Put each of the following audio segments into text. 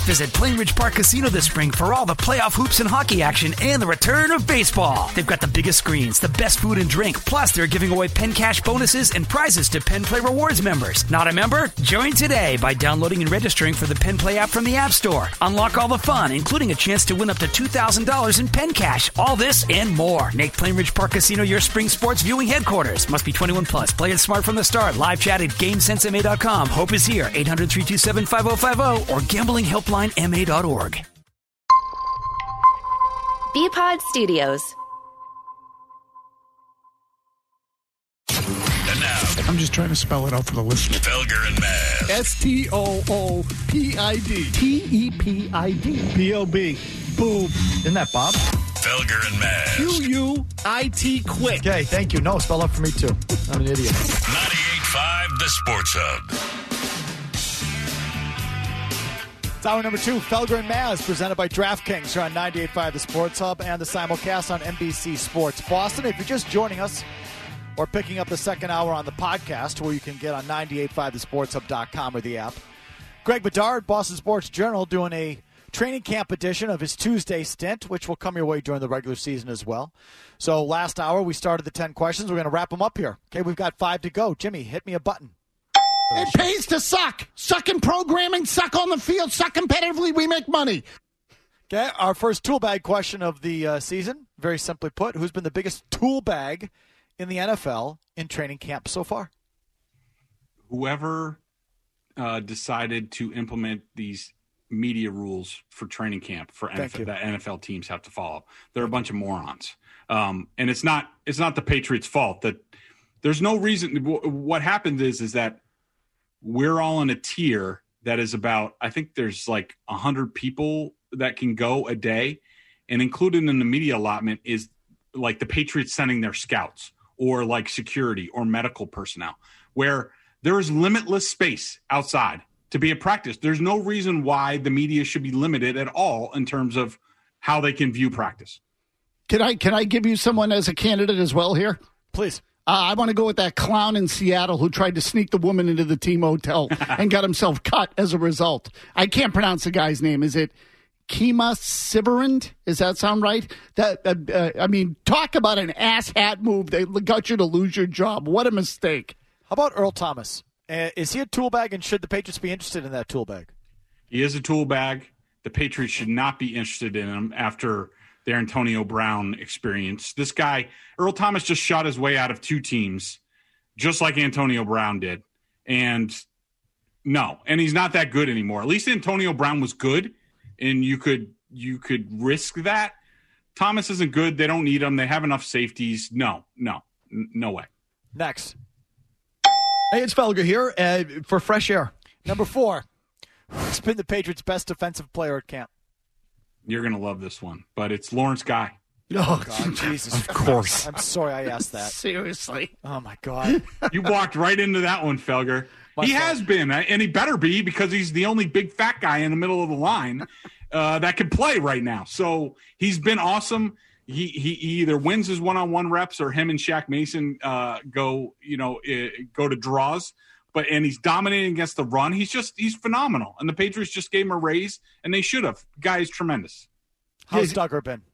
Visit Plainridge Park Casino this spring for all the playoff hoops and hockey action and the return of baseball. They've got the biggest screens, the best food and drink, plus they're giving away Penn Cash bonuses and prizes to Penn Play Rewards members. Not a member? Join today by downloading and registering for the Penn Play app from the App Store. Unlock all the fun, including a chance to win up to $2,000 in Penn Cash. All this and more. Make Plainridge Park Casino your spring sports viewing headquarters. Must be 21 plus. Play it smart from the start. Live chat at GameSenseMA.com. Hope is here. 800-327-5050 or gamblinghelplinema.org. BPod Studios. And now, I'm just trying to spell it out for the listener. Felger and Maz. STOOPID. TEPID. BOB. Boom. Isn't that Bob? Felger and Maz. QUIT. Quit. Okay, thank you. No, spell out for me too. I'm an idiot. 98.5 The Sports Hub. It's hour number 2, Felger and Maz, presented by DraftKings here on 98.5 The Sports Hub and the simulcast on NBC Sports Boston. If you're just joining us or picking up the second hour on the podcast, where you can get on 98.5thesportshub.com or the app, Greg Bedard, Boston Sports Journal, doing a training camp edition of his Tuesday stint, which will come your way during the regular season as well. So last hour, we started the 10 questions. We're going to wrap them up here. Okay, we've got 5 to go. Jimmy, hit me a button. It pays to suck. Suck in programming, suck on the field, suck competitively, we make money. Okay, our first tool bag question of the season, very simply put, who's been the biggest tool bag in the NFL in training camp so far? Whoever decided to implement these media rules for training camp for NFL, that NFL teams have to follow. They're a bunch of morons. And it's not the Patriots' fault. That there's no reason. What happened is that we're all in a tier that is about, I think there's like 100 people that can go a day, and included in the media allotment is like the Patriots sending their scouts or like security or medical personnel, where there is limitless space outside to be at practice. There's no reason why the media should be limited at all in terms of how they can view practice. Can I give you someone as a candidate as well here? Please. I want to go with that clown in Seattle who tried to sneak the woman into the team hotel and got himself cut as a result. I can't pronounce the guy's name. Is it Kima Siverand? Does that sound right? I mean, talk about an asshat move that got you to lose your job. What a mistake. How about Earl Thomas? Is he a tool bag, and should the Patriots be interested in that tool bag? He is a tool bag. The Patriots should not be interested in him after their Antonio Brown experience. This guy, Earl Thomas, just shot his way out of 2 teams, just like Antonio Brown did. And he's not that good anymore. At least Antonio Brown was good, and you could risk that. Thomas isn't good. They don't need him. They have enough safeties. No way. Next. Hey, it's Felger here for Fresh Air. Number 4. Who's been the Patriots' best defensive player at camp? You're going to love this one, but it's Lawrence Guy. Oh, God, Jesus. Of course. I'm sorry I asked that. Seriously. Oh, my God. You walked right into that one, Felger. He has been, and he better be, because he's the only big fat guy in the middle of the line that can play right now. So he's been awesome. He either wins his one-on-one reps, or him and Shaq Mason go to draws. And he's dominating against the run. He's phenomenal. And the Patriots just gave him a raise, and they should have. Guy is tremendous. How's Duggar been?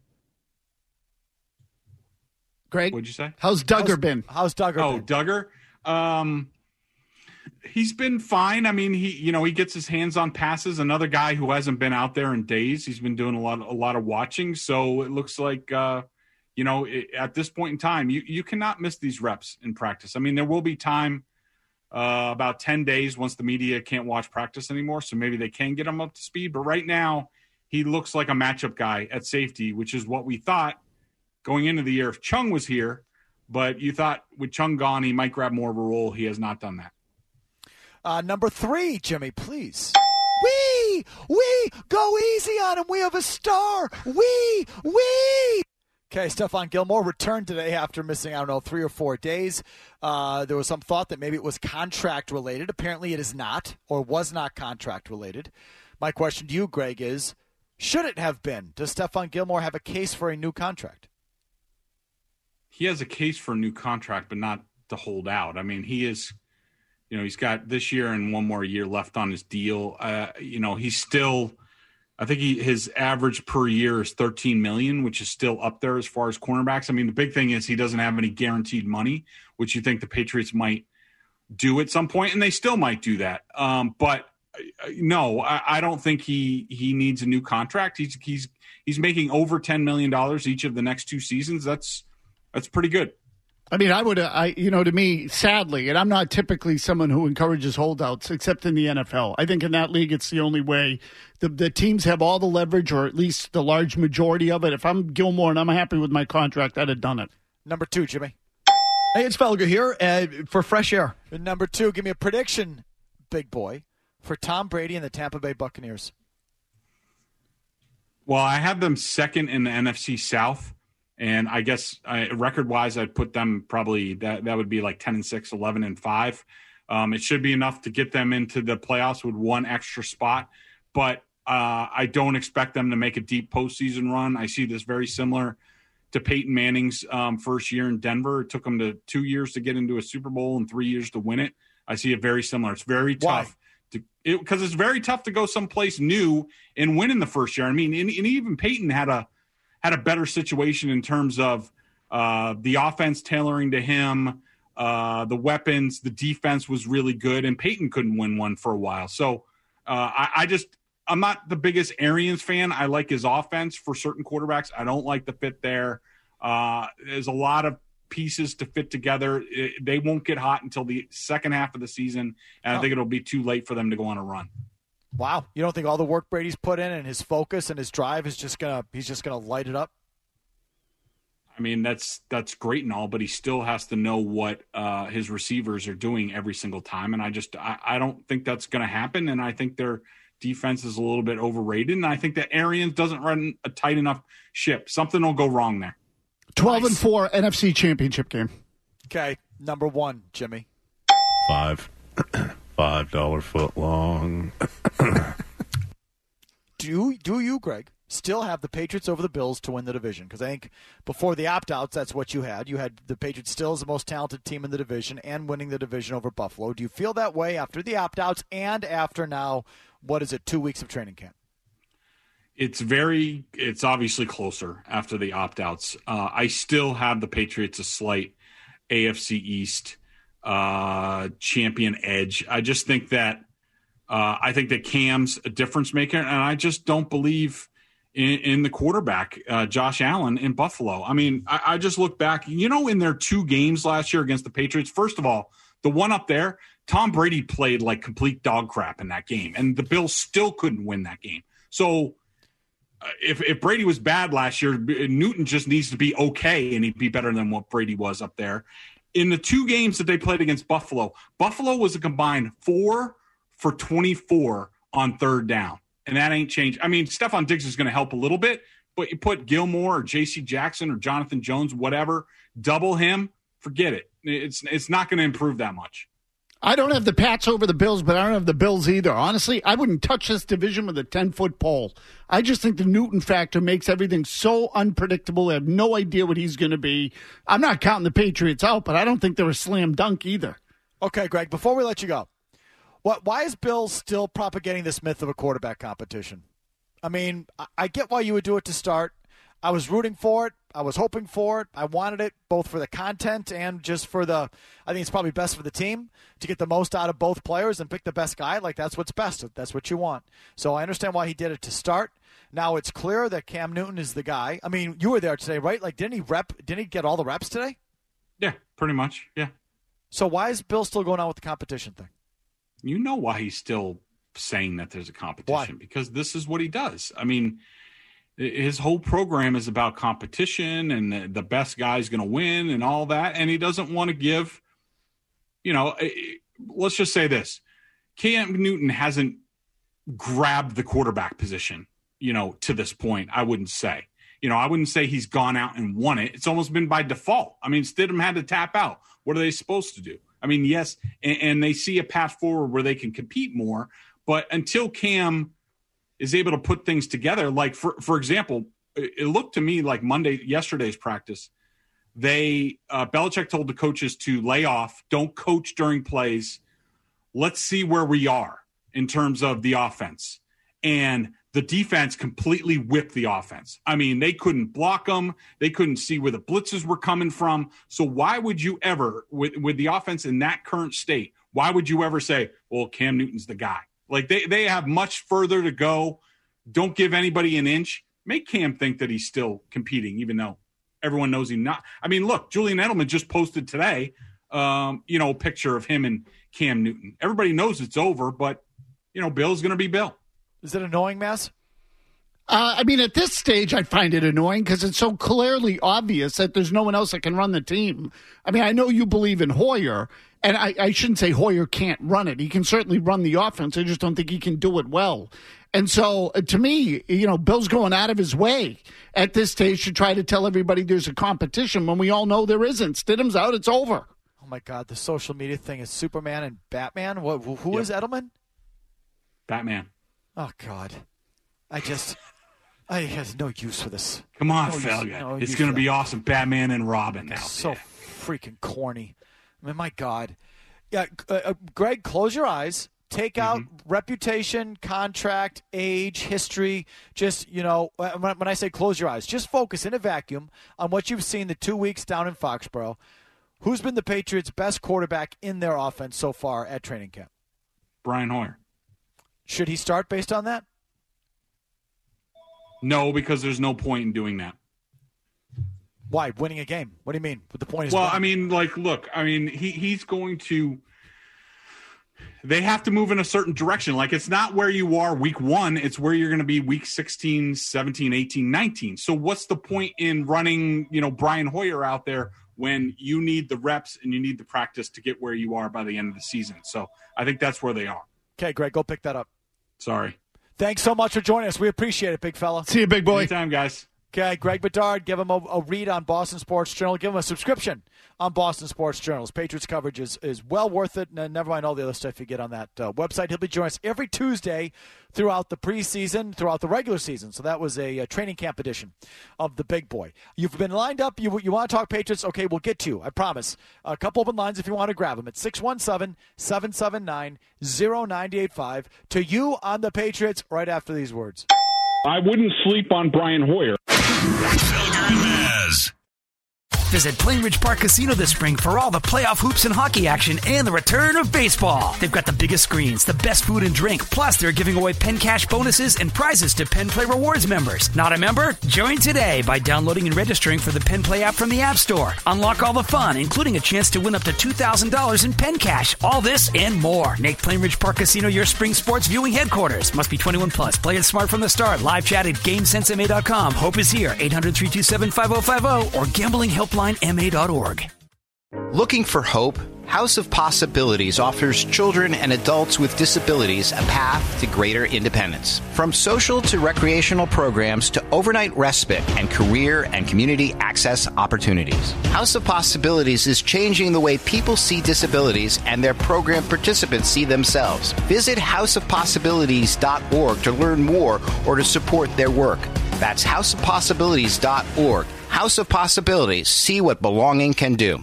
Greg? What'd you say? How's Duggar been? How's Duggar been? Oh, Duggar? He's been fine. I mean, he gets his hands on passes. Another guy who hasn't been out there in days. He's been doing a lot of watching. So it looks like, at this point in time, you cannot miss these reps in practice. I mean, there will be time about 10 days once the media can't watch practice anymore. So maybe they can get him up to speed. But right now, he looks like a matchup guy at safety, which is what we thought going into the year if Chung was here. But you thought with Chung gone, he might grab more of a role. He has not done that. Number 3, Jimmy, please. We go easy on him. We have a star. We. Okay, Stephon Gilmore returned today after missing, 3 or 4 days. There was some thought that maybe it was contract-related. Apparently it is not, or was not contract-related. My question to you, Greg, is, should it have been? Does Stephon Gilmore have a case for a new contract? He has a case for a new contract, but not to hold out. I mean, he is, he's got this year and one more year left on his deal. He's still I think his average per year is $13 million, which is still up there as far as cornerbacks. I mean, the big thing is he doesn't have any guaranteed money, which you think the Patriots might do at some point, and they still might do that. But no, I don't think he needs a new contract. He's making over $10 million each of the next 2 seasons. That's pretty good. I mean, to me, sadly, and I'm not typically someone who encourages holdouts, except in the NFL. I think in that league, it's the only way. The teams have all the leverage, or at least the large majority of it. If I'm Gilmore and I'm happy with my contract, I'd have done it. Number 2, Jimmy. Hey, it's Felger here for Fresh Air. And number 2, give me a prediction, big boy, for Tom Brady and the Tampa Bay Buccaneers. Well, I have them second in the NFC South. And I guess record-wise, I'd put them probably that would be like 10-6, 11-5. It should be enough to get them into the playoffs with one extra spot. But I don't expect them to make a deep postseason run. I see this very similar to Peyton Manning's first year in Denver. It took them to 2 years to get into a Super Bowl and 3 years to win it. I see it very similar. It's very tough. Because it's very tough to go someplace new and win in the first year. I mean, and even Peyton had a better situation in terms of the offense tailoring to him, the weapons, the defense was really good, and Peyton couldn't win one for a while. So I'm not the biggest Arians fan. I like his offense for certain quarterbacks. I don't like the fit there. There's a lot of pieces to fit together. They won't get hot until the second half of the season, and I think it'll be too late for them to go on a run. Wow, you don't think all the work Brady's put in and his focus and his drive is he's just gonna light it up? I mean, that's great and all, but he still has to know what his receivers are doing every single time, and I don't think that's going to happen. And I think their defense is a little bit overrated, and I think that Arians doesn't run a tight enough ship. Something will go wrong there. 12-4 NFC Championship game. Okay, number 1, Jimmy. $5 foot long. Do you, Greg, still have the Patriots over the Bills to win the division? Because I think before the opt-outs, that's what you had. You had the Patriots still as the most talented team in the division and winning the division over Buffalo. Do you feel that way after the opt-outs and after now, 2 weeks of training camp? It's obviously closer after the opt-outs. I still have the Patriots a slight AFC East champion edge. I just think that Cam's a difference maker, and I just don't believe in the quarterback, Josh Allen in Buffalo. I mean, I just look back, in their 2 games last year against the Patriots. First of all, the one up there, Tom Brady played like complete dog crap in that game, and the Bills still couldn't win that game. So if Brady was bad last year, Newton just needs to be okay, and he'd be better than what Brady was up there. In the 2 games that they played against Buffalo was a combined 4 for 24 on third down, and that ain't changed. I mean, Stephon Diggs is going to help a little bit, but you put Gilmore or J.C. Jackson or Jonathan Jones, whatever, double him, forget it. It's not going to improve that much. I don't have the Pats over the Bills, but I don't have the Bills either. Honestly, I wouldn't touch this division with a 10-foot pole. I just think the Newton factor makes everything so unpredictable. I have no idea what he's going to be. I'm not counting the Patriots out, but I don't think they're a slam dunk either. Okay, Greg, before we let you go, why is Bill still propagating this myth of a quarterback competition? I mean, I get why you would do it to start. I was rooting for it. I was hoping for it. I wanted it both for the content and just for I think it's probably best for the team to get the most out of both players and pick the best guy. Like, that's what's best. That's what you want. So I understand why he did it to start. Now it's clear that Cam Newton is the guy. I mean, you were there today, right? Like, didn't he get all the reps today? Yeah, pretty much. Yeah. So why is Bill still going on with the competition thing? You know why he's still saying that there's a competition. Why? Because this is what he does. I mean, his whole program is about competition and the best guy's going to win and all that. And he doesn't want to give, let's just say this. Cam Newton hasn't grabbed the quarterback position, to this point, I wouldn't say. I wouldn't say he's gone out and won it. It's almost been by default. I mean, Stidham had to tap out. What are they supposed to do? I mean, yes, and they see a path forward where they can compete more. But until Cam is able to put things together, like, for example, it looked to me like yesterday's practice, Belichick told the coaches to lay off, don't coach during plays. Let's see where we are in terms of the offense. And the defense completely whipped the offense. I mean, they couldn't block them. They couldn't see where the blitzes were coming from. So why would you ever, with the offense in that current state, why would you ever say, well, Cam Newton's the guy? Like, they have much further to go. Don't give anybody an inch. Make Cam think that he's still competing, even though everyone knows he's not. I mean, look, Julian Edelman just posted today, a picture of him and Cam Newton. Everybody knows it's over, but, Bill's going to be Bill. Is it annoying, Mass? I mean, at this stage, I find it annoying because it's so clearly obvious that there's no one else that can run the team. I mean, I know you believe in Hoyer, and I shouldn't say Hoyer can't run it. He can certainly run the offense. I just don't think he can do it well. And so, to me, Bill's going out of his way at this stage to try to tell everybody there's a competition when we all know there isn't. Stidham's out. It's over. Oh, my God. The social media thing is Superman and Batman. Who is Edelman? Batman. Oh, God. I have no use for this. Come on, Felga. It's going to be awesome. Batman and Robin. So freaking corny. I mean, my God. Yeah, Greg, close your eyes. Take out reputation, contract, age, history. Just, when I say close your eyes, just focus in a vacuum on what you've seen the 2 weeks down in Foxborough. Who's been the Patriots' best quarterback in their offense so far at training camp? Brian Hoyer. Should he start based on that? No, because there's no point in doing that. Why? Winning a game. What do you mean? The point is winning. I mean, look, he's going to – they have to move in a certain direction. Like, it's not where you are week 1. It's where you're going to be week 16, 17, 18, 19. So what's the point in running, Brian Hoyer out there when you need the reps and you need the practice to get where you are by the end of the season? So I think that's where they are. Okay, Greg, go pick that up. Sorry. Thanks so much for joining us. We appreciate it, big fella. See you, big boy. Anytime, guys. Okay, Greg Bedard, give him a read on Boston Sports Journal. Give him a subscription on Boston Sports Journals. Patriots coverage is well worth it. And never mind all the other stuff you get on that website. He'll be joining us every Tuesday throughout the preseason, throughout the regular season. So that was a training camp edition of the big boy. You've been lined up. You want to talk Patriots? Okay, we'll get to you. I promise. A couple open lines if you want to grab them. It's 617-779-0985. To you on the Patriots right after these words. I wouldn't sleep on Brian Hoyer. Felger and Maz. Visit Plainridge Park Casino this spring for all the playoff hoops and hockey action and the return of baseball. They've got the biggest screens, the best food and drink, plus they're giving away Penn Cash bonuses and prizes to Penn Play Rewards members. Not a member? Join today by downloading and registering for the Penn Play app from the App Store. Unlock all the fun, including a chance to win up to $2,000 in Penn Cash. All this and more. Make Plainridge Park Casino your spring sports viewing headquarters. Must be 21 plus. Play it smart from the start. Live chat at GameSenseMA.com. Hope is here. 800-327-5050 or GamblingHelpLineMA.org. Looking for hope? House of Possibilities offers children and adults with disabilities a path to greater independence. From social to recreational programs to overnight respite and career and community access opportunities. House of Possibilities is changing the way people see disabilities and their program participants see themselves. Visit houseofpossibilities.org to learn more or to support their work. That's houseofpossibilities.org. House of Possibilities. See what belonging can do.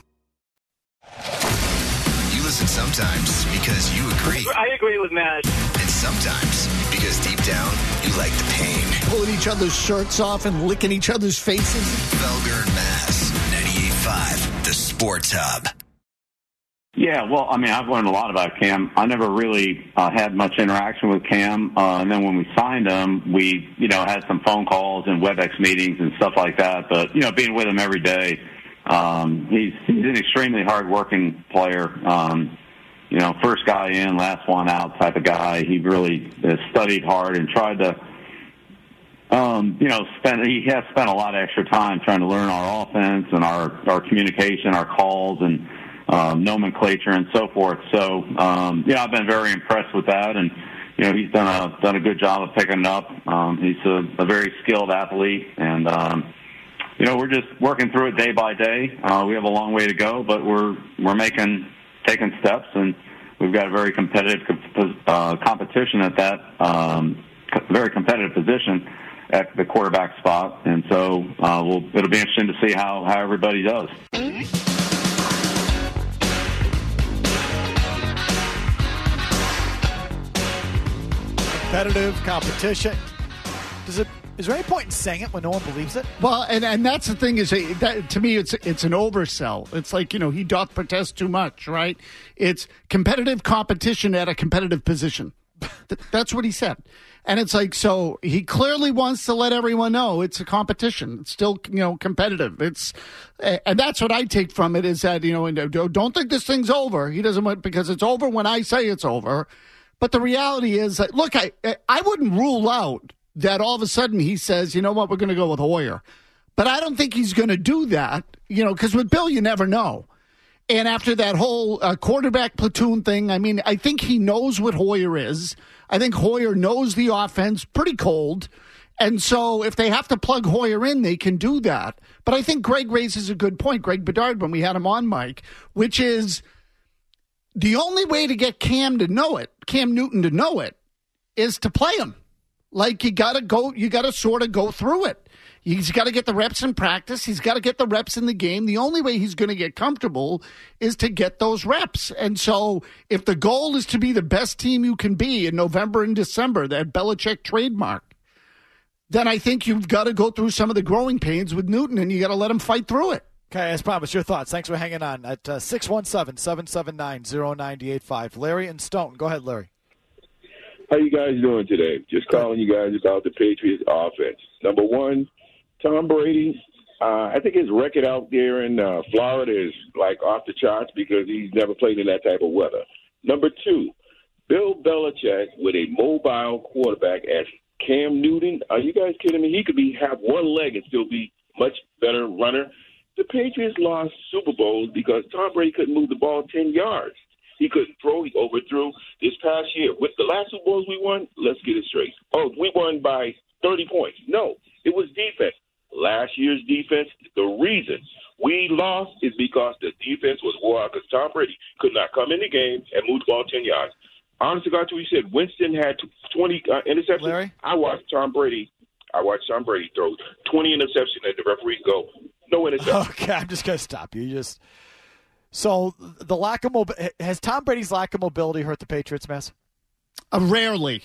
You listen sometimes because you agree. I agree with Matt. And sometimes because deep down, you like the pain. Pulling each other's shirts off and licking each other's faces. Felger and Maz, 98.5, the Sports Hub. Yeah, well, I mean, I've learned a lot about Cam. I never really had much interaction with Cam. And then when we signed him, we, had some phone calls and WebEx meetings and stuff like that. But, being with him every day, he's an extremely hard-working player. First guy in, last one out type of guy. He really has studied hard and tried to, he has spent a lot of extra time trying to learn our offense and our communication, our calls, and nomenclature and so forth. So, I've been very impressed with that, and he's done a good job of picking it up. He's a very skilled athlete, and we're just working through it day by day. We have a long way to go, but we're taking steps, and we've got a very competitive competition at that very competitive position at the quarterback spot, and so it'll be interesting to see how everybody does. Competitive competition. Is there any point in saying it when no one believes it? Well, and that's the thing is, that, to me, it's an oversell. It's like, he doth protest too much, right? It's competitive competition at a competitive position. That's what he said. And it's like, so he clearly wants to let everyone know it's a competition. It's still, competitive. And that's what I take from it is that, don't think this thing's over. He doesn't want, because it's over when I say it's over. But the reality is that, look, I wouldn't rule out that all of a sudden he says, you know what, we're going to go with Hoyer. But I don't think he's going to do that, because with Bill, you never know. And after that whole quarterback platoon thing, I think he knows what Hoyer is. I think Hoyer knows the offense pretty cold. And so if they have to plug Hoyer in, they can do that. But I think Greg raises a good point, Greg Bedard, when we had him on, Mike, which is the only way to get Cam Newton to know it, is to play him. Like, you got to sort of go through it. He's got to get the reps in practice. He's got to get the reps in the game. The only way he's going to get comfortable is to get those reps. And so if the goal is to be the best team you can be in November and December, that Belichick trademark, then I think you've got to go through some of the growing pains with Newton, and you got to let him fight through it. Okay, as promised, your thoughts. Thanks for hanging on at 617-779-0985. Larry and Stone. Go ahead, Larry. How you guys doing today? Just calling you guys about the Patriots offense. Number one, Tom Brady, I think his record out there in Florida is like off the charts because he's never played in that type of weather. Number two, Bill Belichick with a mobile quarterback as Cam Newton. Are you guys kidding me? He could have one leg and still be much better runner. The Patriots lost Super Bowls because Tom Brady couldn't move the ball 10 yards. He couldn't throw. He overthrew this past year. With the last Super Bowls we won, let's get it straight. Oh, we won by 30 points. No, it was defense. Last year's defense, the reason we lost is because the defense was wore because Tom Brady could not come in the game and move the ball 10 yards. Honest to God, you said Winston had 20 interceptions. Larry? I watched Tom Brady throw 20 interceptions and the referees go, no interception. Okay, I'm just going to stop you. So the has Tom Brady's lack of mobility hurt the Patriots, Mess? Rarely.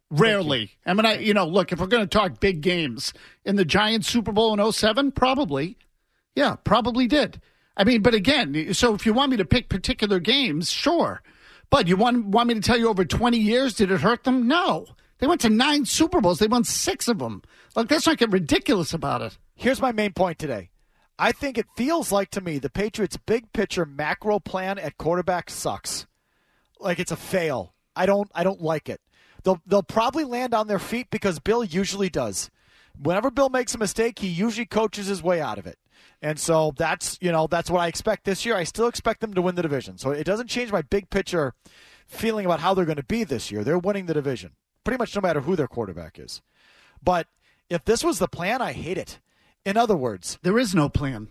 Look, if we're going to talk big games, in the Giants Super Bowl in 2007, probably. Yeah, probably did. But again, so if you want me to pick particular games, sure. But you want me to tell you over 20 years, did it hurt them? No. They went to 9 Super Bowls. They won 6 of them. Like, let's not get ridiculous about it. Here's my main point today. I think it feels like to me the Patriots' big picture macro plan at quarterback sucks. Like, it's a fail. I don't like it. They'll probably land on their feet because Bill usually does. Whenever Bill makes a mistake, he usually coaches his way out of it. And so that's what I expect this year. I still expect them to win the division. So it doesn't change my big picture feeling about how they're going to be this year. They're winning the division pretty much no matter who their quarterback is. But if this was the plan, I hate it. In other words, there is no plan.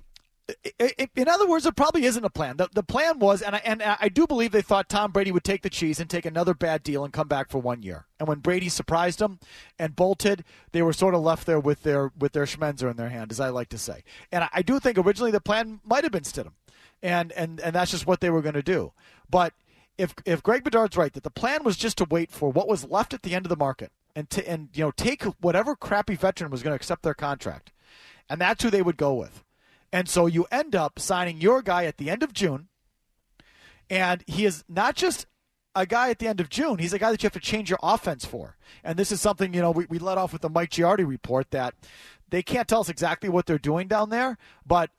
In other words, there probably isn't a plan. The plan was, and I do believe they thought Tom Brady would take the cheese and take another bad deal and come back for 1 year. And when Brady surprised them and bolted, they were sort of left there with their schmenzer in their hand, as I like to say. And I do think originally the plan might have been Stidham, and that's just what they were going to do. But if Greg Bedard's right that the plan was just to wait for what was left at the end of the market and take whatever crappy veteran was going to accept their contract, and that's who they would go with. And so you end up signing your guy at the end of June, and he is not just a guy at the end of June. He's a guy that you have to change your offense for. And this is something, we let off with the Mike Giardi report that they can't tell us exactly what they're doing down there, but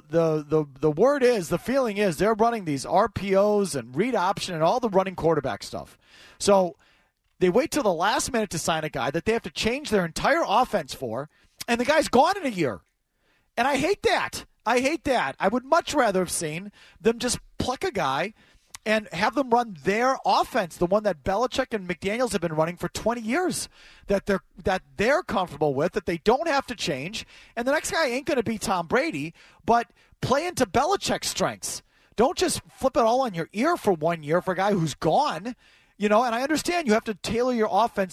the word is, the feeling is they're running these RPOs and read option and all the running quarterback stuff. So they wait till the last minute to sign a guy that they have to change their entire offense for, and the guy's gone in a year. And I hate that. I would much rather have seen them just pluck a guy and have them run their offense, the one that Belichick and McDaniels have been running for 20 years, that they're comfortable with, that they don't have to change. And the next guy ain't going to be Tom Brady, but play into Belichick's strengths. Don't just flip it all on your ear for 1 year for a guy who's gone. And I understand you have to tailor your offense and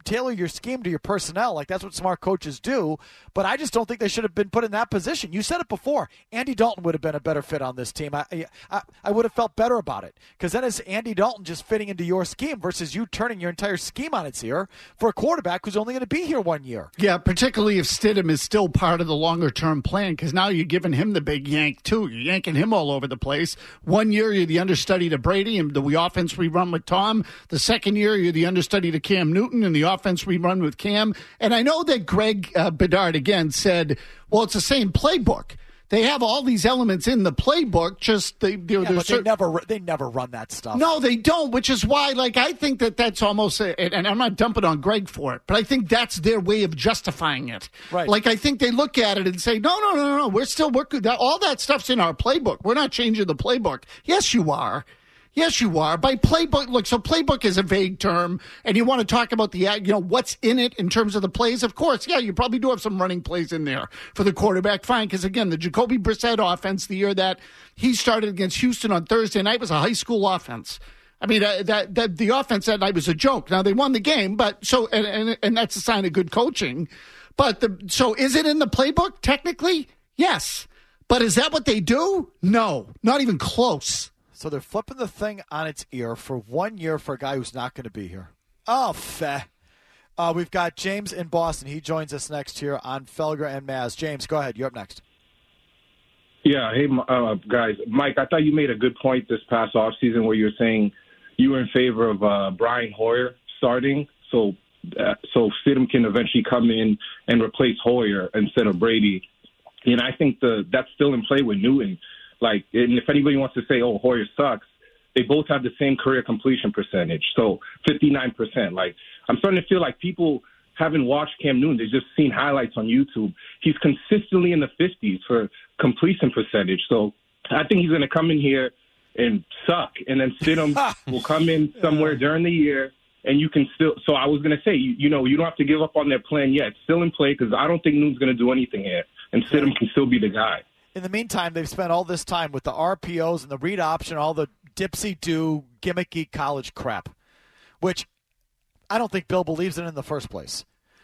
tailor your scheme to your personnel. Like, that's what smart coaches do. But I just don't think they should have been put in that position. You said it before. Andy Dalton would have been a better fit on this team. I would have felt better about it, because then it's Andy Dalton just fitting into your scheme versus you turning your entire scheme on its ear for a quarterback who's only going to be here 1 year. Yeah, particularly if Stidham is still part of the longer-term plan, because now you're giving him the big yank, too. You're yanking him all over the place. 1 year, you're the understudy to Brady and the offense we run with Tom. The second year, you're the understudy to Cam Newton and the offense we run with Cam. And I know that Greg Bedard, again, said, well, it's the same playbook. They have all these elements in the playbook, just they never run that stuff. No, they don't, which is why, like, I think that's almost, and I'm not dumping on Greg for it, but I think that's their way of justifying it. Right. Like, I think they look at it and say, no, we're still working. All that stuff's in our playbook. We're not changing the playbook. Yes, you are. Yes, you are. By playbook, look, so playbook is a vague term, and you want to talk about the, what's in it in terms of the plays. Of course, yeah, you probably do have some running plays in there for the quarterback. Fine, because, again, the Jacoby Brissett offense, the year that he started against Houston on Thursday night, was a high school offense. I mean, that the offense that night was a joke. Now, they won the game, but so and that's a sign of good coaching. But so is it in the playbook, technically? Yes. But is that what they do? No, not even close. So they're flipping the thing on its ear for 1 year for a guy who's not going to be here. Oh, we've got James in Boston. He joins us next here on Felger and Maz. James, go ahead. You're up next. Yeah, hey, guys. Mike, I thought you made a good point this past offseason where you were saying you were in favor of Brian Hoyer starting, so Stidham can eventually come in and replace Hoyer instead of Brady. And I think that's still in play with Newton. Like, and if anybody wants to say, oh, Hoyer sucks, they both have the same career completion percentage, so 59%. Like, I'm starting to feel like people haven't watched Cam Newton. They've just seen highlights on YouTube. He's consistently in the 50s for completion percentage. So I think he's going to come in here and suck, and then Stidham will come in somewhere during the year, and you can still – so I was going to say, you don't have to give up on their plan yet. It's still in play because I don't think Newton's going to do anything here, and Stidham can still be the guy. In the meantime, they've spent all this time with the RPOs and the read option, all the dipsy-do, gimmicky college crap, which I don't think Bill believes in the first place.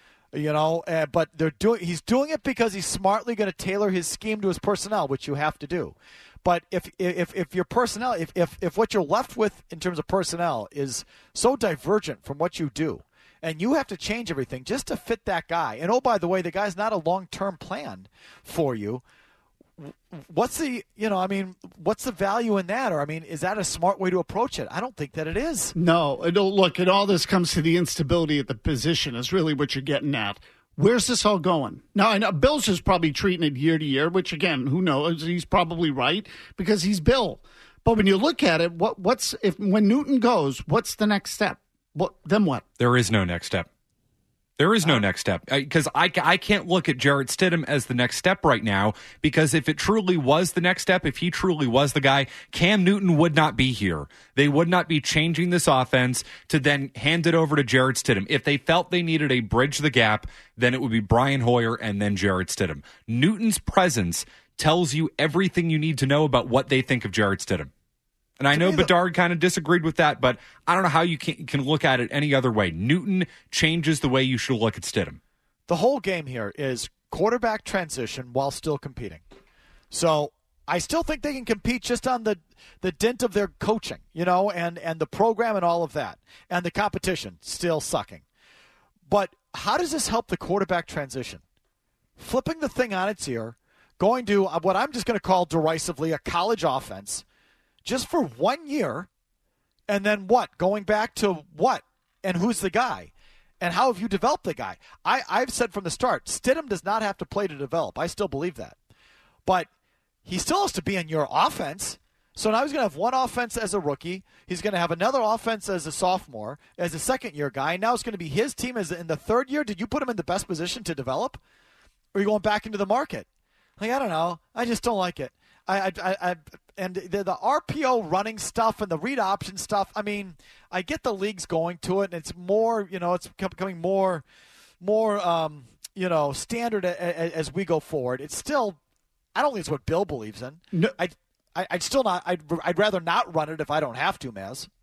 But he's doing it because he's smartly going to tailor his scheme to his personnel, which you have to do. But if your personnel, if what you're left with in terms of personnel is so divergent from what you do, and you have to change everything just to fit that guy, and oh, by the way, the guy's not a long-term plan for you, what's the value in that? Or, is that a smart way to approach it? I don't think that it is. No, look, and all this comes to the instability at the position is really what you're getting at. Where's this all going? Now, I know Bill's is probably treating it year to year, which, again, who knows? He's probably right because he's Bill. But when you look at it, when Newton goes, what's the next step? Then what? There is no next step. There is no next step because I can't look at Jarrett Stidham as the next step right now, because if it truly was the next step, if he truly was the guy, Cam Newton would not be here. They would not be changing this offense to then hand it over to Jarrett Stidham. If they felt they needed a bridge the gap, then it would be Brian Hoyer and then Jarrett Stidham. Newton's presence tells you everything you need to know about what they think of Jarrett Stidham. And I know Bedard kind of disagreed with that, but I don't know how you can look at it any other way. Newton changes the way you should look at Stidham. The whole game here is quarterback transition while still competing. So I still think they can compete just on the dint of their coaching, and the program and all of that, and the competition still sucking. But how does this help the quarterback transition? Flipping the thing on its ear, going to what I'm just going to call derisively a college offense, just for 1 year, and then what? Going back to what? And who's the guy? And how have you developed the guy? I've said from the start, Stidham does not have to play to develop. I still believe that. But he still has to be in your offense. So now he's going to have one offense as a rookie. He's going to have another offense as a sophomore, as a second-year guy. Now it's going to be his team as in the third year. Did you put him in the best position to develop? Or are you going back into the market? I don't know. I just don't like it. And the RPO running stuff and the read option stuff, I get the league's going to it, and it's more, it's becoming more standard as we go forward. It's still, I don't think it's what Bill believes in. No. I'd still not, I'd rather not run it if I don't have to, Maz.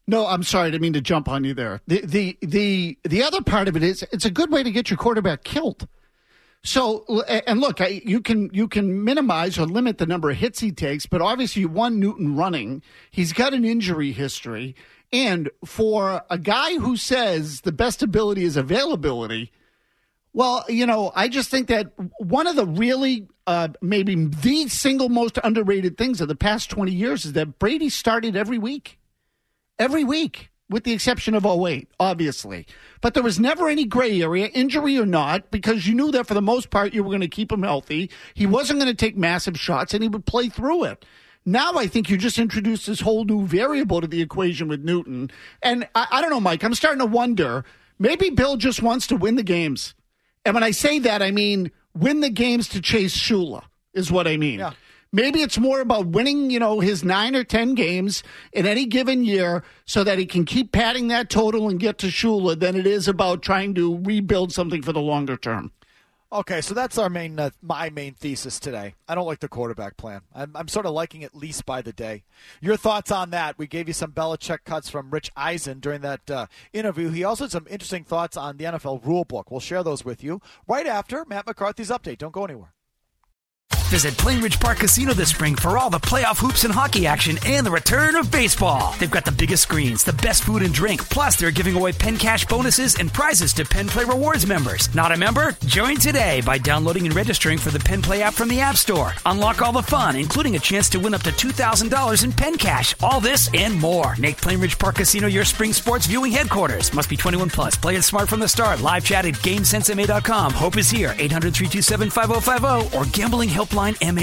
No, I'm sorry. I didn't mean to jump on you there. The other part of it is it's a good way to get your quarterback killed. So, and look, you can minimize or limit the number of hits he takes, but obviously you want Newton running. He's got an injury history. And for a guy who says the best ability is availability, well, I just think that one of the really maybe the single most underrated things of the past 20 years is that Brady started every week. Every week, with the exception of 2008, obviously. But there was never any gray area, injury or not, because you knew that for the most part you were going to keep him healthy. He wasn't going to take massive shots, and he would play through it. Now I think you just introduced this whole new variable to the equation with Newton. And I don't know, Mike, I'm starting to wonder, maybe Bill just wants to win the games. And when I say that, I mean win the games to chase Shula is what I mean. Yeah. Maybe it's more about winning, his 9 or 10 games in any given year so that he can keep padding that total and get to Shula than it is about trying to rebuild something for the longer term. Okay, so that's our my main thesis today. I don't like the quarterback plan. I'm sort of liking it least by the day. Your thoughts on that? We gave you some Belichick cuts from Rich Eisen during that interview. He also had some interesting thoughts on the NFL rulebook. We'll share those with you right after Matt McCarthy's update. Don't go anywhere. Visit Plainridge Park Casino this spring for all the playoff hoops and hockey action and the return of baseball. They've got the biggest screens, the best food and drink, plus they're giving away Penn Cash bonuses and prizes to Penn Play Rewards members. Not a member? Join today by downloading and registering for the Penn Play app from the App Store. Unlock all the fun, including a chance to win up to $2,000 in Penn Cash. All this and more. Make Plainridge Park Casino your spring sports viewing headquarters. Must be 21 plus. Play it smart from the start. Live chat at GameSenseMA.com. Hope is here. 800-327-5050 or gamblinghelplinema.org.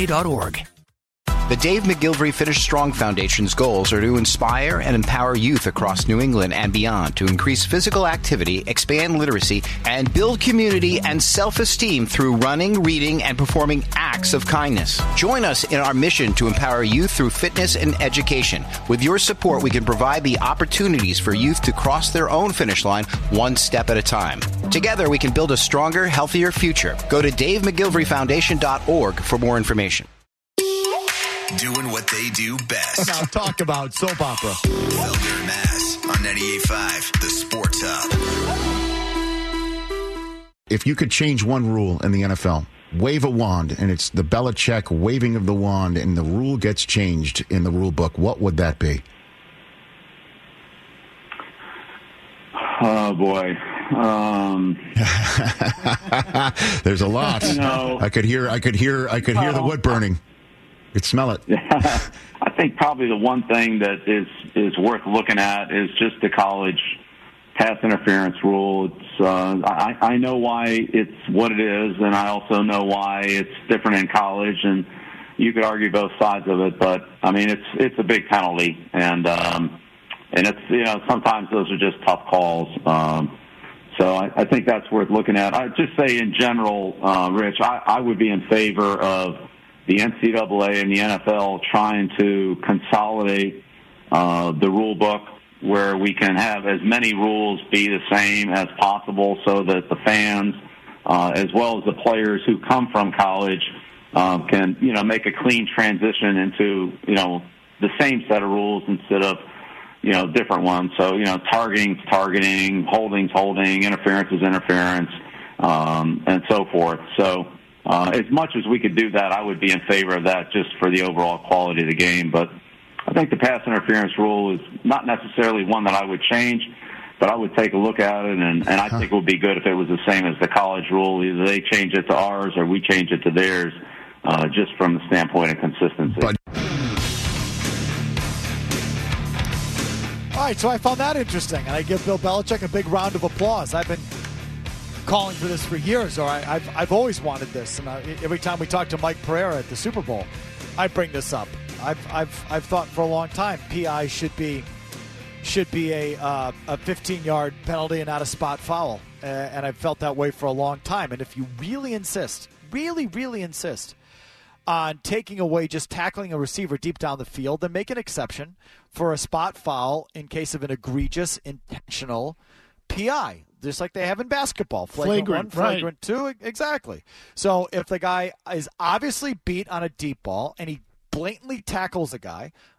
The Dave McGilvery Finish Strong Foundation's goals are to inspire and empower youth across New England and beyond to increase physical activity, expand literacy, and build community and self-esteem through running, reading, and performing acts of kindness. Join us in our mission to empower youth through fitness and education. With your support, we can provide the opportunities for youth to cross their own finish line one step at a time. Together, we can build a stronger, healthier future. Go to DaveMcGilveryFoundation.org for more information. Doing what they do best. Now talk about soap opera. Felger and Mass on 98.5, the Sports Hub. If you could change one rule in the NFL, wave a wand, and it's the Belichick waving of the wand, and the rule gets changed in the rule book, what would that be? Oh, boy. There's a lot. I could hear the wood burning. You could smell it. I think probably the one thing that is worth looking at is just the college pass interference rule. It's I know why it's what it is, and I also know why it's different in college, and you could argue both sides of it. But I mean, it's a big penalty, and it's sometimes those are just tough calls. So I think that's worth looking at. I'd just say in general, Rich, I would be in favor of the NCAA and the NFL trying to consolidate the rule book where we can have as many rules be the same as possible so that the fans, as well as the players who come from college, can, make a clean transition into, the same set of rules instead of, different ones. So, targeting's targeting, holding's holding, interference is interference, and so forth. So, as much as we could do that, I would be in favor of that just for the overall quality of the game. But I think the pass interference rule is not necessarily one that I would change, but I would take a look at it, and I think it would be good if it was the same as the college rule. Either they change it to ours or we change it to theirs, just from the standpoint of consistency. All right, so I found that interesting, and I give Bill Belichick a big round of applause. I've been calling for this for years, or I've always wanted this, and every time we talk to Mike Pereira at the Super Bowl, I bring this up. I've thought for a long time PI should be a 15-yard penalty and not a spot foul, and I've felt that way for a long time. And if you really insist, really insist on taking away just tackling a receiver deep down the field, then make an exception for a spot foul in case of an egregious intentional PI. Just like they have in basketball. Flagrant 1, flagrant 2, exactly. So if the guy is obviously beat on a deep ball and he blatantly tackles a guy,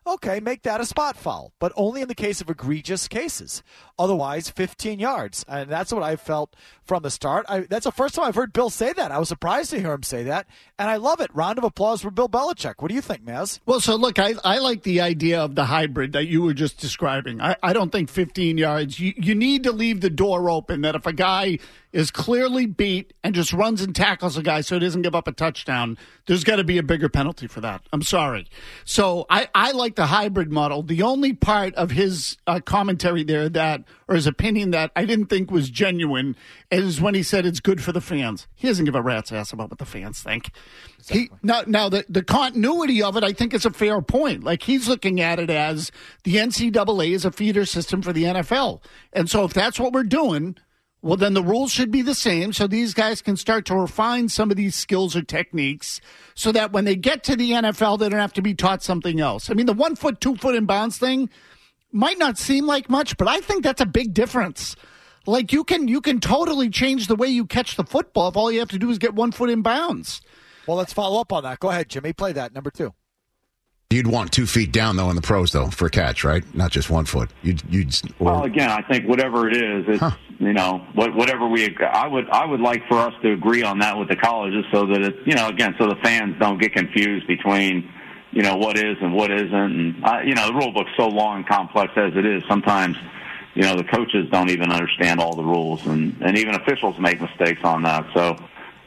Okay, make that a spot foul, but only in the case of egregious cases. Otherwise, 15 yards. And that's what I felt from the start. That's the first time I've heard Bill say that. I was surprised to hear him say that, and I love it. Round of applause for Bill Belichick. What do you think, Maz? Well, so look, I like the idea of the hybrid that you were just describing. I don't think 15 yards. You need to leave the door open that if a guy is clearly beat and just runs and tackles a guy so he doesn't give up a touchdown, there's got to be a bigger penalty for that. I'm sorry. So I like the hybrid model. The only part of his commentary there or his opinion that I didn't think was genuine is when he said it's good for the fans. He doesn't give a rat's ass about what the fans think. Exactly. Now the continuity of it, I think, is a fair point. Like, he's looking at it as the NCAA is a feeder system for the NFL. And so if that's what we're doing, well, then the rules should be the same so these guys can start to refine some of these skills or techniques so that when they get to the NFL, they don't have to be taught something else. I mean, the 1 foot, 2 foot in bounds thing might not seem like much, but I think that's a big difference. Like, you can totally change the way you catch the football if all you have to do is get 1 foot in bounds. Well, let's follow up on that. Go ahead, Jimmy. Play that, number 2. You'd want 2 feet down, though, in the pros, though, for a catch, right? Not just 1 foot. Well, again, I think whatever it is, it's, whatever I would like for us to agree on that with the colleges so that it's, again, so the fans don't get confused between, what is and what isn't. And, the rule book's so long and complex as it is, sometimes, the coaches don't even understand all the rules, and even officials make mistakes on that. So,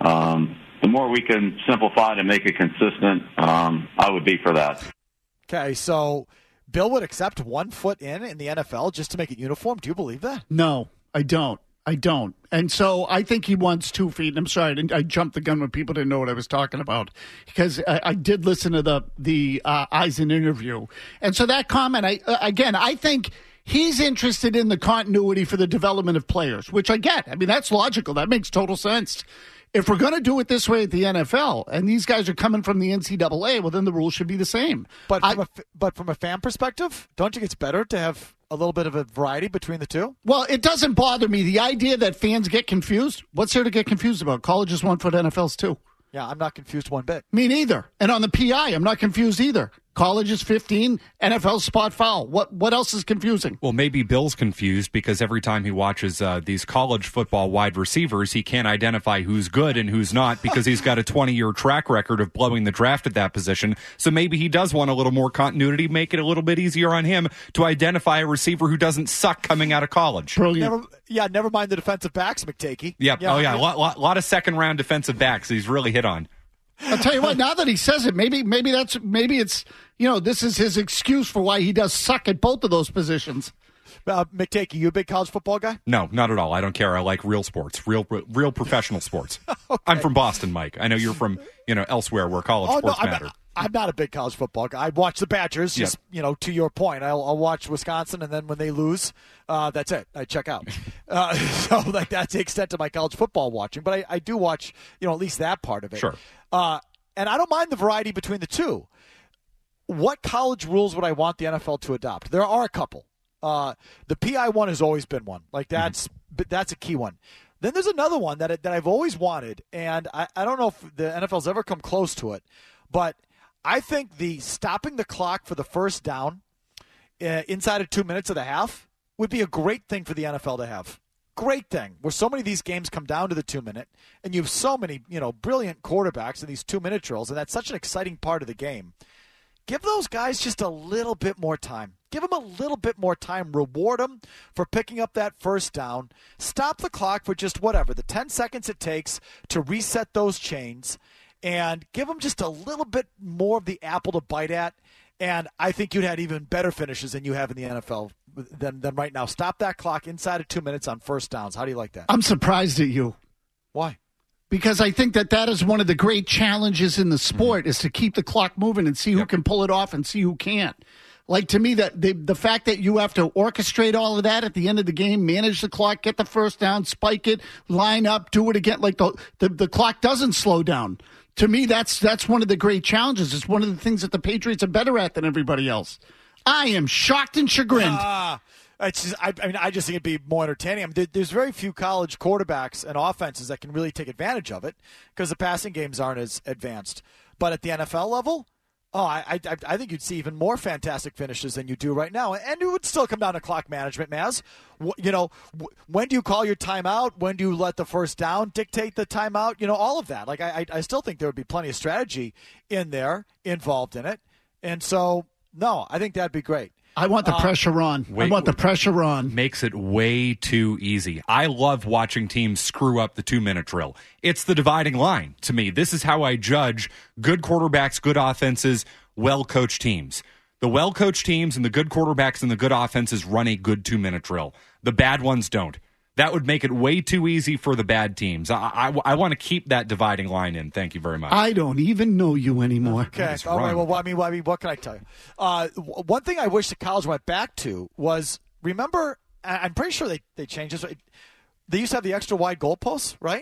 the more we can simplify it and make it consistent, I would be for that. Okay, so Bill would accept 1 foot in the NFL just to make it uniform. Do you believe that? No, I don't. And so I think he wants 2 feet. And I'm sorry, I jumped the gun when people didn't know what I was talking about because I did listen to the Eisen interview. And so that comment, I think he's interested in the continuity for the development of players, which I get. I mean, that's logical. That makes total sense. If we're going to do it this way at the NFL, and these guys are coming from the NCAA, well, then the rules should be the same. But from a fan perspective, don't you think it's better to have a little bit of a variety between the two? Well, it doesn't bother me. The idea that fans get confused, what's there to get confused about? College is 1 foot, NFL's 2. Yeah, I'm not confused one bit. Me neither. And on the PI, I'm not confused either. College is 15, NFL spot foul. What else is confusing? Well, maybe Bill's confused because every time he watches these college football wide receivers, he can't identify who's good and who's not because he's got a 20-year track record of blowing the draft at that position. So maybe he does want a little more continuity, make it a little bit easier on him to identify a receiver who doesn't suck coming out of college. Brilliant. Never mind the defensive backs, McTakey. Yep. Yeah. A lot of second-round defensive backs he's really hit on. I'll tell you what, now that he says it, maybe it's, this is his excuse for why he does suck at both of those positions. McTakey, you a big college football guy? No, not at all. I don't care. I like real sports, real professional sports. Okay. I'm from Boston, Mike. I know you're from, elsewhere where college sports matter. I'm not a big college football guy. I watch the Badgers, just, to your point. I'll watch Wisconsin, and then when they lose, that's it. I check out. So that's the extent of my college football watching. But I do watch, at least that part of it. Sure. And I don't mind the variety between the two. What college rules would I want the NFL to adopt? There are a couple. The PI one has always been one. That's a key one. Then there's another one that I've always wanted, and I don't know if the NFL's ever come close to it, but I think the stopping the clock for the first down inside of 2 minutes of the half would be a great thing for the NFL to have. Great thing, where so many of these games come down to the 2 minute, and you have so many, brilliant quarterbacks in these 2 minute drills, and that's such an exciting part of the game. Give those guys just a little bit more time. Give them a little bit more time. Reward them for picking up that first down. Stop the clock for just the 10 seconds it takes to reset those chains, and give them just a little bit more of the apple to bite at. And I think you'd have even better finishes than you have in the NFL than right now. Stop that clock inside of 2 minutes on first downs. How do you like that? I'm surprised at you. Why? Because I think that is one of the great challenges in the sport is to keep the clock moving and see who can pull it off and see who can't. Like, to me, that the fact that you have to orchestrate all of that at the end of the game, manage the clock, get the first down, spike it, line up, do it again. Like, the clock doesn't slow down. To me, that's one of the great challenges. It's one of the things that the Patriots are better at than everybody else. I am shocked and chagrined. I just think it'd be more entertaining. There's very few college quarterbacks and offenses that can really take advantage of it because the passing games aren't as advanced. But at the NFL level, Oh, I think you'd see even more fantastic finishes than you do right now. And it would still come down to clock management, Maz. When do you call your timeout? When do you let the first down dictate the timeout? All of that. Like, I still think there would be plenty of strategy in there involved in it. And so, no, I think that'd be great. I want the pressure on. I want the pressure on. Makes it way too easy. I love watching teams screw up the 2-minute drill. It's the dividing line to me. This is how I judge good quarterbacks, good offenses, well-coached teams. The well-coached teams and the good quarterbacks and the good offenses run a good 2-minute drill. The bad ones don't. That would make it way too easy for the bad teams. I want to keep that dividing line in. Thank you very much. I don't even know you anymore. Okay. All right. Well, I mean, what can I tell you? One thing I wish the college went back to was, remember, I'm pretty sure they changed this. They used to have the extra wide goalposts, right?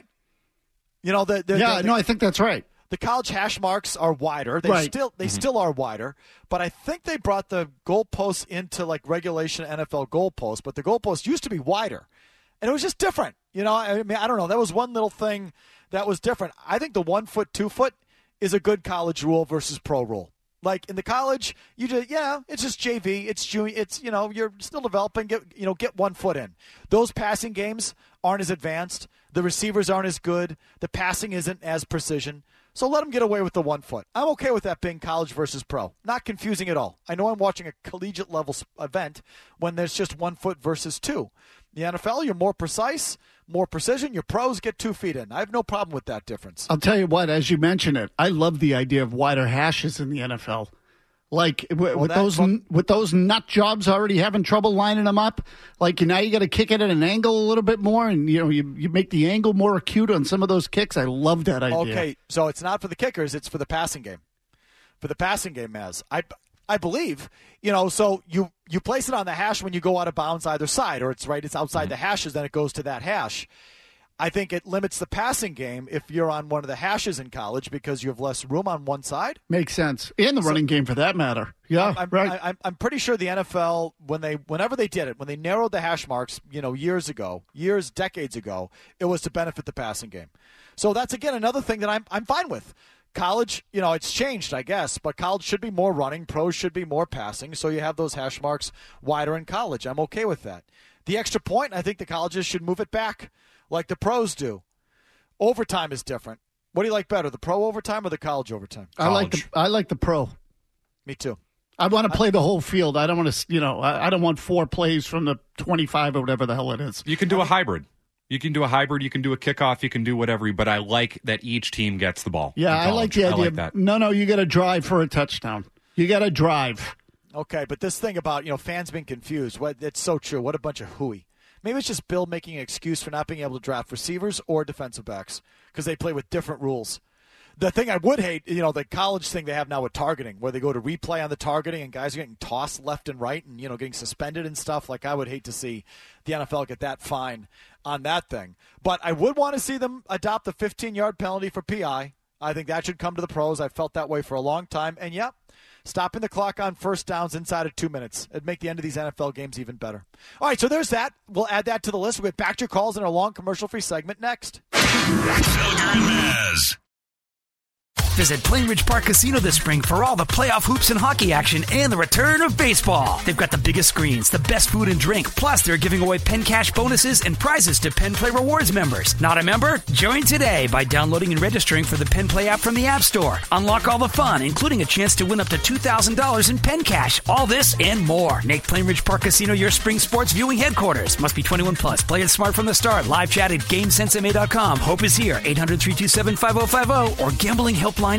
I think that's right. The college hash marks are wider. They still are wider, but I think they brought the goalposts into like regulation NFL goalposts, but the goalposts used to be wider. And it was just different. I don't know. That was one little thing that was different. I think the 1 foot, 2 foot is a good college rule versus pro rule. Like in the college, it's just JV. It's junior. It's, you're still developing. Get 1 foot in. Those passing games aren't as advanced. The receivers aren't as good. The passing isn't as precision. So let them get away with the 1 foot. I'm okay with that being college versus pro. Not confusing at all. I know I'm watching a collegiate level event when there's just 1 foot versus 2. The NFL, you're more precise, more precision. Your pros get 2 feet in. I have no problem with that difference. I'll tell you what, as you mention it, I love the idea of wider hashes in the NFL. Like with those nut jobs already having trouble lining them up, like now you got to kick it at an angle a little bit more, and you make the angle more acute on some of those kicks. I love that idea. Okay, so it's not for the kickers; it's for the passing game. For the passing game, Maz, I believe so you place it on the hash when you go out of bounds either side, or it's outside the hashes, then it goes to that hash. I think it limits the passing game if you're on one of the hashes in college because you have less room on one side. Makes sense. And the running game for that matter. Yeah, right. I'm pretty sure the NFL, whenever they did it, when they narrowed the hash marks, decades ago, it was to benefit the passing game. So that's, again, another thing that I'm fine with. College, it's changed, I guess, but college should be more running. Pros should be more passing. So you have those hash marks wider in college. I'm okay with that. The extra point, I think the colleges should move it back like the pros do. Overtime is different. What do you like better, the pro overtime or the college overtime? College. I like the pro. Me too. I want to play the whole field. I don't want to, I don't want 4 plays from the 25 or whatever the hell it is. You can do a hybrid. You can do a hybrid. You can do a kickoff. You can do whatever. But I like that each team gets the ball. Yeah, I like the idea. I like that. No, you got to drive for a touchdown. You got to drive. Okay, but this thing about fans being confused, it's so true. What a bunch of hooey. Maybe it's just Bill making an excuse for not being able to draft receivers or defensive backs because they play with different rules. The thing I would hate, the college thing they have now with targeting, where they go to replay on the targeting and guys are getting tossed left and right and, getting suspended and stuff. Like, I would hate to see the NFL get that fine on that thing. But I would want to see them adopt the 15-yard penalty for PI. I think that should come to the pros. I've felt that way for a long time. And, yep, stopping the clock on first downs inside of 2 minutes. It'd make the end of these NFL games even better. All right, so there's that. We'll add that to the list. We'll get back to your calls in our long commercial-free segment next. Felger and Maz. Visit Plainridge Park Casino this spring for all the playoff hoops and hockey action and the return of baseball. They've got the biggest screens, the best food and drink, plus they're giving away Penn Cash bonuses and prizes to Penn Play Rewards members. Not a member? Join today by downloading and registering for the Penn Play app from the App Store. Unlock all the fun, including a chance to win up to $2,000 in Penn Cash. All this and more. Make Plainridge Park Casino your spring sports viewing headquarters. Must be 21 plus. Play it smart from the start. Live chat at GameSenseMA.com. Hope is here. 800-327-5050 or gamblinghelplinema.org.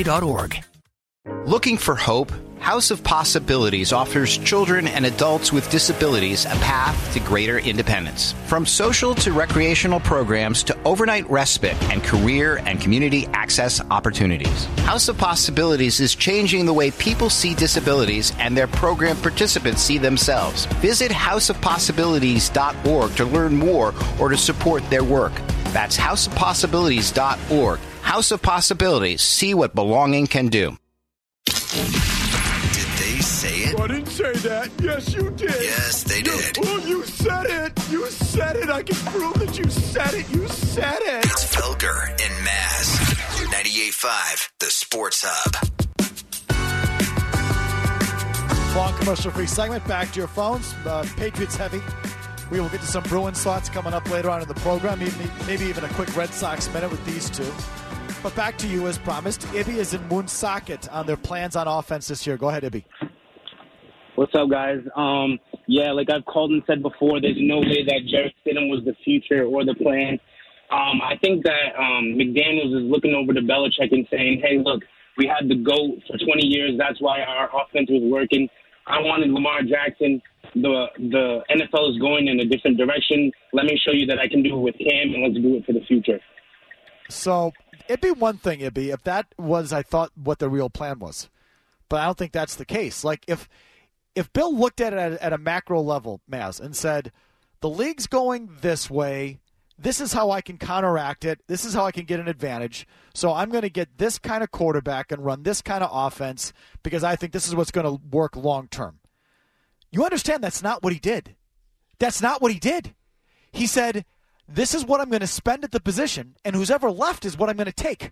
Looking for hope? House of Possibilities offers children and adults with disabilities a path to greater independence. From social to recreational programs to overnight respite and career and community access opportunities. House of Possibilities is changing the way people see disabilities and their program participants see themselves. Visit houseofpossibilities.org to learn more or to support their work. That's houseofpossibilities.org. House of Possibilities. See what belonging can do. Did they say it? I didn't say that. Yes, you did. Yes, they did. Oh, you said it. You said it. I can prove that you said it. You said it. It's Felger and Maz. 98.5, the Sports Hub. Long commercial-free segment. Back to your phones. Patriots heavy. We will get to some Bruins thoughts coming up later on in the program. Maybe even a quick Red Sox minute with these two. But back to you as promised. Ibby is in Woonsocket on their plans on offense this year. Go ahead, Ibby. What's up, guys? Yeah, like I've called and said before, there's no way that Jarrett Stidham was the future or the plan. I think that McDaniels is looking over to Belichick and saying, hey, look, we had the GOAT for 20 years. That's why our offense was working. I wanted Lamar Jackson. The NFL is going in a different direction. Let me show you that I can do it with Cam, and let's do it for the future. So it'd be one thing, Ibby, if that was, I thought, what the real plan was. But I don't think that's the case. Like, if Bill looked at it at a macro level, Maz, and said, the league's going this way, this is how I can counteract it, this is how I can get an advantage, so I'm going to get this kind of quarterback and run this kind of offense because I think this is what's going to work long term. You understand that's not what he did. That's not what he did. He said, this is what I'm going to spend at the position, and who's ever left is what I'm going to take.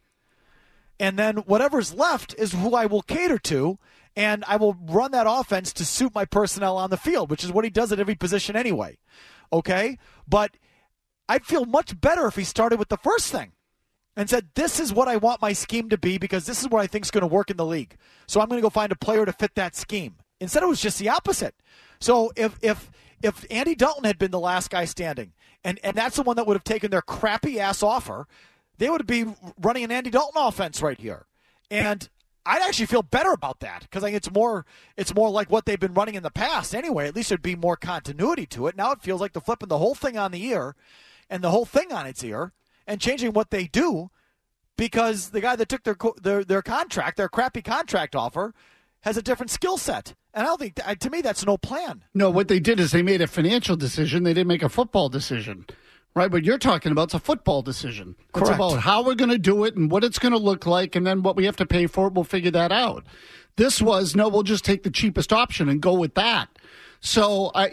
And then whatever's left is who I will cater to, and I will run that offense to suit my personnel on the field, which is what he does at every position anyway. Okay? But I'd feel much better if he started with the first thing and said, this is what I want my scheme to be because this is what I think is going to work in the league. So I'm going to go find a player to fit that scheme. Instead, it was just the opposite. So if Andy Dalton had been the last guy standing, and that's the one that would have taken their crappy-ass offer, they would be running an Andy Dalton offense right here. And I'd actually feel better about that because I think it's more like what they've been running in the past anyway. At least there'd be more continuity to it. Now it feels like they're flipping the whole thing on the ear and the whole thing on its ear and changing what they do because the guy that took their contract, their crappy contract offer, has a different skill set. And I don't think, to me, that's no plan. No, what they did is they made a financial decision. They didn't make a football decision. Right, what you're talking about is a football decision. Correct. It's about how we're going to do it and what it's going to look like, and then what we have to pay for it, we'll figure that out. This was, no, we'll just take the cheapest option and go with that. So, I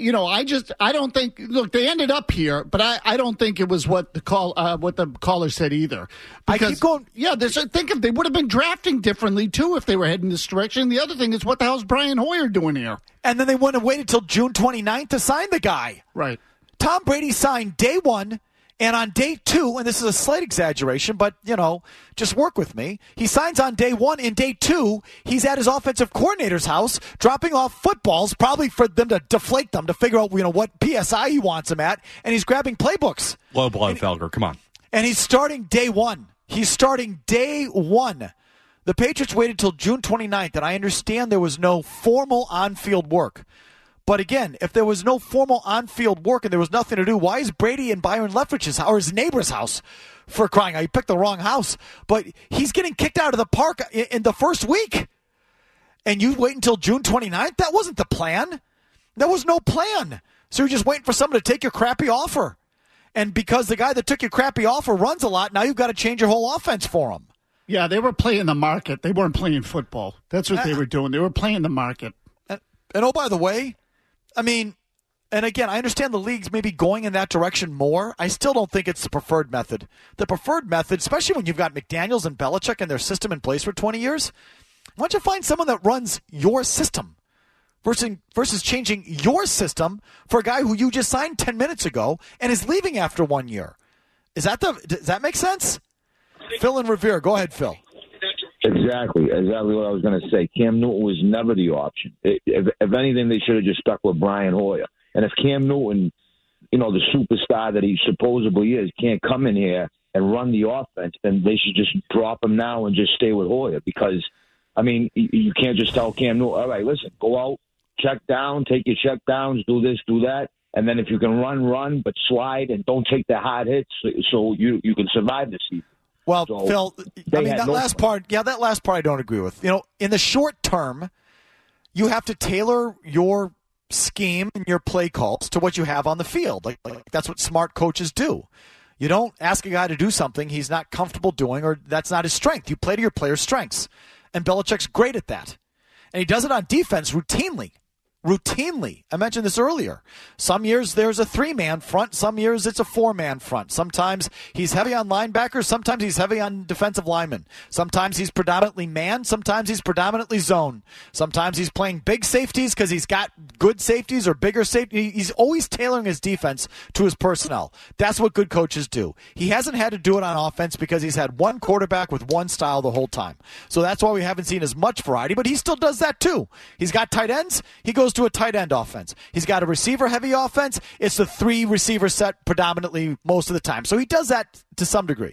don't think, look, they ended up here, but I don't think it was what the caller said either. Because, I keep going. Yeah, think if they would have been drafting differently, too, if they were heading this direction. The other thing is, what the hell is Brian Hoyer doing here? And then they wouldn't have waited until June 29th to sign the guy. Right. Tom Brady signed day one, and on day two, and this is a slight exaggeration, but, just work with me. He signs on day one. In day two, he's at his offensive coordinator's house, dropping off footballs, probably for them to deflate them, to figure out, what PSI he wants them at, and he's grabbing playbooks. Low blow, Felger, come on. And he's starting day one. The Patriots waited till June 29th, and I understand there was no formal on-field work. But again, if there was no formal on-field work and there was nothing to do, why is Brady in Byron Leftwich's house, or his neighbor's house, for crying out? He picked the wrong house. But he's getting kicked out of the park in the first week. And you wait until June 29th? That wasn't the plan. There was no plan. So you're just waiting for someone to take your crappy offer. And because the guy that took your crappy offer runs a lot, now you've got to change your whole offense for him. Yeah, they were playing the market. They weren't playing football. That's what they were doing. They were playing the market. And oh, by the way, and again, I understand the league's maybe going in that direction more. I still don't think it's the preferred method. The preferred method, especially when you've got McDaniels and Belichick and their system in place for 20 years, why don't you find someone that runs your system versus changing your system for a guy who you just signed 10 minutes ago and is leaving after 1 year? Does that make sense? Phil and Revere. Go ahead, Phil. Exactly what I was going to say. Cam Newton was never the option. If anything, they should have just stuck with Brian Hoyer. And if Cam Newton, the superstar that he supposedly is, can't come in here and run the offense, then they should just drop him now and just stay with Hoyer. Because, you can't just tell Cam Newton, all right, listen, go out, check down, take your check downs, do this, do that. And then if you can run, but slide and don't take the hard hits so you can survive the season. Well, so Phil, that last part I don't agree with. In the short term, you have to tailor your scheme and your play calls to what you have on the field. Like that's what smart coaches do. You don't ask a guy to do something he's not comfortable doing or that's not his strength. You play to your player's strengths. And Belichick's great at that. And he does it on defense routinely. routinely. I mentioned this earlier. Some years there's a 3-man front. Some years it's a 4-man front. Sometimes he's heavy on linebackers. Sometimes he's heavy on defensive linemen. Sometimes he's predominantly man. Sometimes he's predominantly zone. Sometimes he's playing big safeties because he's got good safeties or bigger safety. He's always tailoring his defense to his personnel. That's what good coaches do. He hasn't had to do it on offense because he's had one quarterback with one style the whole time. So that's why we haven't seen as much variety, but he still does that too. He's got tight ends. He goes to a tight end offense. He's got a receiver-heavy offense. It's the 3-receiver set predominantly most of the time. So he does that to some degree.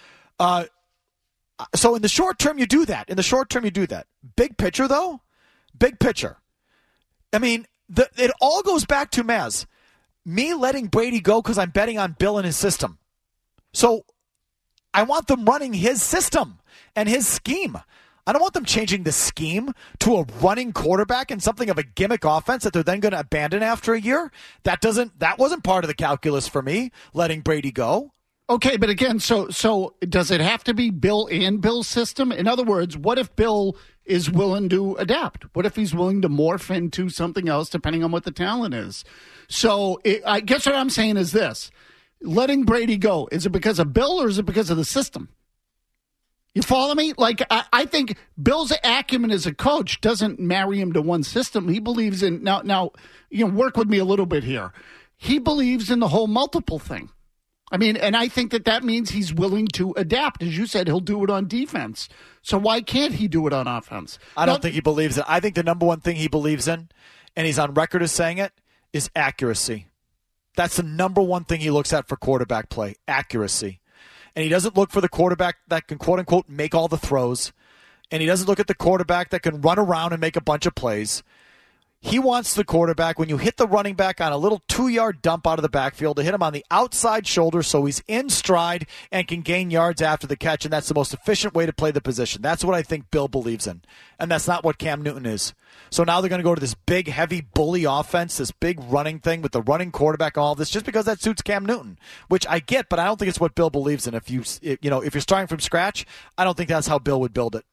So in the short term, you do that. Big picture, though, big picture. I mean, it all goes back to Maz. Me letting Brady go because I'm betting on Bill and his system. So I want them running his system and his scheme. I don't want them changing the scheme to a running quarterback and something of a gimmick offense that they're then going to abandon after a year. That wasn't part of the calculus for me, letting Brady go. Okay, but again, so does it have to be Bill and Bill's system? In other words, what if Bill is willing to adapt? What if he's willing to morph into something else depending on what the talent is? So I guess what I'm saying is this. Letting Brady go, is it because of Bill or is it because of the system? You follow me? Like, I think Bill's acumen as a coach doesn't marry him to one system. He believes in, now, work with me a little bit here. He believes in the whole multiple thing. I mean, and I think that means he's willing to adapt. As you said, he'll do it on defense. So why can't he do it on offense? I don't think he believes it. I think the number one thing he believes in, and he's on record as saying it, is accuracy. That's the number one thing he looks at for quarterback play, accuracy. And he doesn't look for the quarterback that can, quote-unquote, make all the throws. And he doesn't look at the quarterback that can run around and make a bunch of plays. He wants the quarterback, when you hit the running back on a little 2-yard dump out of the backfield, to hit him on the outside shoulder so he's in stride and can gain yards after the catch, and that's the most efficient way to play the position. That's what I think Bill believes in, and that's not what Cam Newton is. So now they're going to go to this big, heavy, bully offense, this big running thing with the running quarterback and all this, just because that suits Cam Newton, which I get, but I don't think it's what Bill believes in. If you're starting from scratch, I don't think that's how Bill would build it.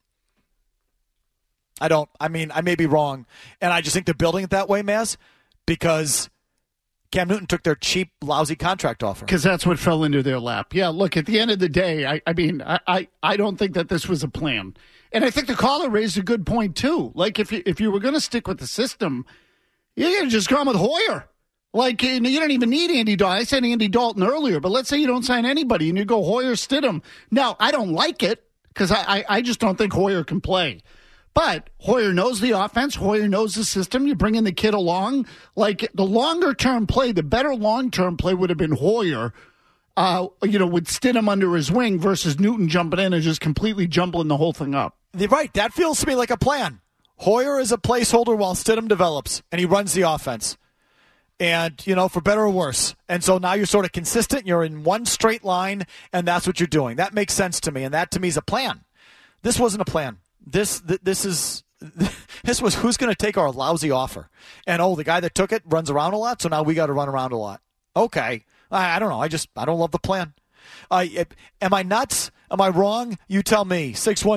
I may be wrong, and I just think they're building it that way, Maz, because Cam Newton took their cheap, lousy contract offer. Because that's what fell into their lap. Yeah, look, at the end of the day, I don't think that this was a plan. And I think the caller raised a good point, too. Like, if you were going to stick with the system, you're going to just go on with Hoyer. Like, you don't even need Andy Dalton. I said Andy Dalton earlier, but let's say you don't sign anybody and you go Hoyer Stidham. Now, I don't like it because I just don't think Hoyer can play. But Hoyer knows the offense. Hoyer knows the system. You bring in the kid along. Like, the longer-term play, the better long-term play would have been Hoyer, with Stidham under his wing versus Newton jumping in and just completely jumbling the whole thing up. Right. That feels to me like a plan. Hoyer is a placeholder while Stidham develops, and he runs the offense. And, for better or worse. And so now you're sort of consistent. You're in one straight line, and that's what you're doing. That makes sense to me, and that to me is a plan. This wasn't a plan. This was who's going to take our lousy offer. And, the guy that took it runs around a lot, so now we got to run around a lot. Okay. I don't know. I don't love the plan. Am I nuts? Am I wrong? You tell me.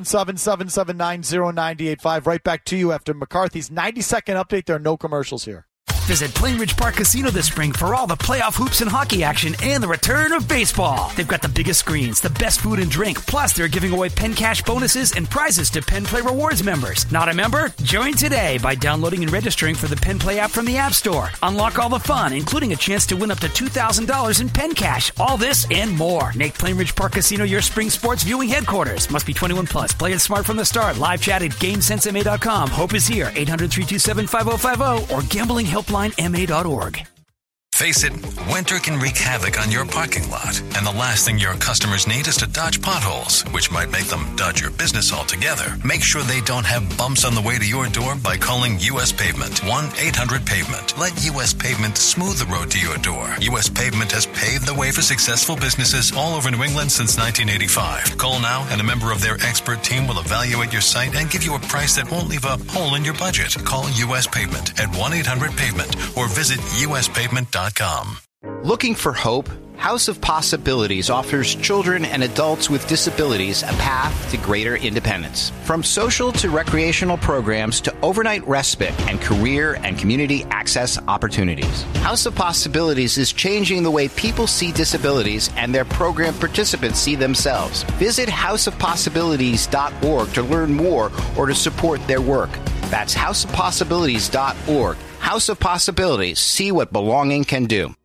617-779-0985. Right back to you after McCarthy's 90-second update. There are no commercials here. Visit Plainridge Park Casino this spring for all the playoff hoops and hockey action and the return of baseball. They've got the biggest screens, the best food and drink, plus they're giving away Penn Cash bonuses and prizes to Penn Play Rewards members. Not a member? Join today by downloading and registering for the Penn Play app from the App Store. Unlock all the fun, including a chance to win up to $2,000 in Penn Cash. All this and more. Make Plainridge Park Casino your spring sports viewing headquarters. Must be 21 plus. Play it smart from the start. Live chat at GameSenseMA.com. Hope is here. 800-327-5050 or gamblinghelplinema.org. Face it, winter can wreak havoc on your parking lot, and the last thing your customers need is to dodge potholes, which might make them dodge your business altogether. Make sure they don't have bumps on the way to your door by calling U.S. Pavement, 1-800-PAVEMENT. Let U.S. Pavement smooth the road to your door. U.S. Pavement has paved the way for successful businesses all over New England since 1985. Call now, and a member of their expert team will evaluate your site and give you a price that won't leave a hole in your budget. Call U.S. Pavement at 1-800-PAVEMENT or visit uspavement.com. Looking for hope? House of Possibilities offers children and adults with disabilities a path to greater independence. From social to recreational programs to overnight respite and career and community access opportunities. House of Possibilities is changing the way people see disabilities and their program participants see themselves. Visit houseofpossibilities.org to learn more or to support their work. That's houseofpossibilities.org. House of Possibilities. See what belonging can do.